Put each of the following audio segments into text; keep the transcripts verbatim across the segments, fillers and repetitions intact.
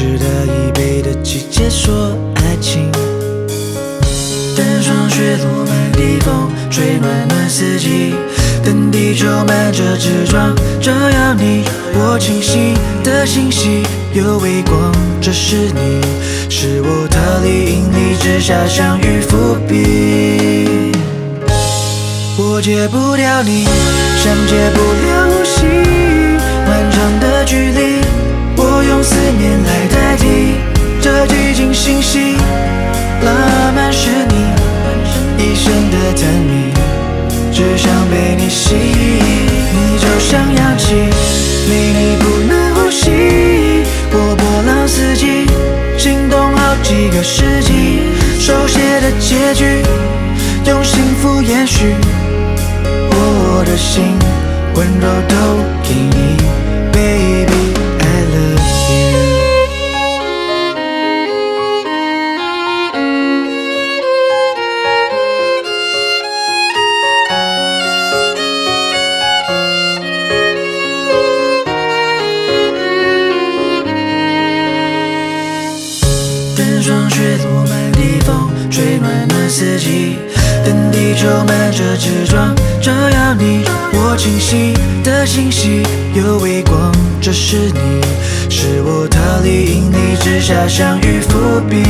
湿的椅背的季节说爱情。等霜雪落满地风，吹暖暖四季。等地球满着纸装，照耀你我清晰的信息。有微光，这是你，是我逃离引力之下相遇伏笔。我戒不掉你，像戒不了呼吸，漫长的距离，我用思念来代替。这寂静信息，浪漫是你一生的探秘，只想被你吸引。你就像氧气，没你不能呼吸。我波浪四季，心动好几个世纪，手写的结局，用幸福延续。我的心温柔都给你 ，Baby I love you。等霜雪落满地风，吹暖暖四季。等地球满着纸装，照耀你我清晰的信息。有微光，这是你，是我逃离引力之下相遇伏笔。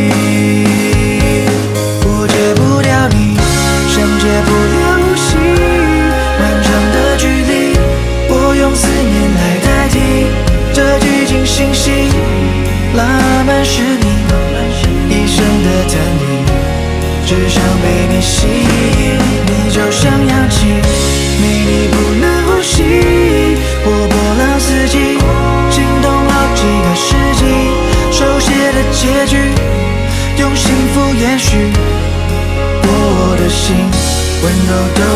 我戒不掉你，像戒不了呼吸，漫长的距离，我用思念来代替。这寂静信息，浪漫是你一生的探秘，只想被你吸引。你就像氧气，没你不能呼吸。我波浪四季，心动好几个世纪，手写的结局，用幸福延续。我的心温柔都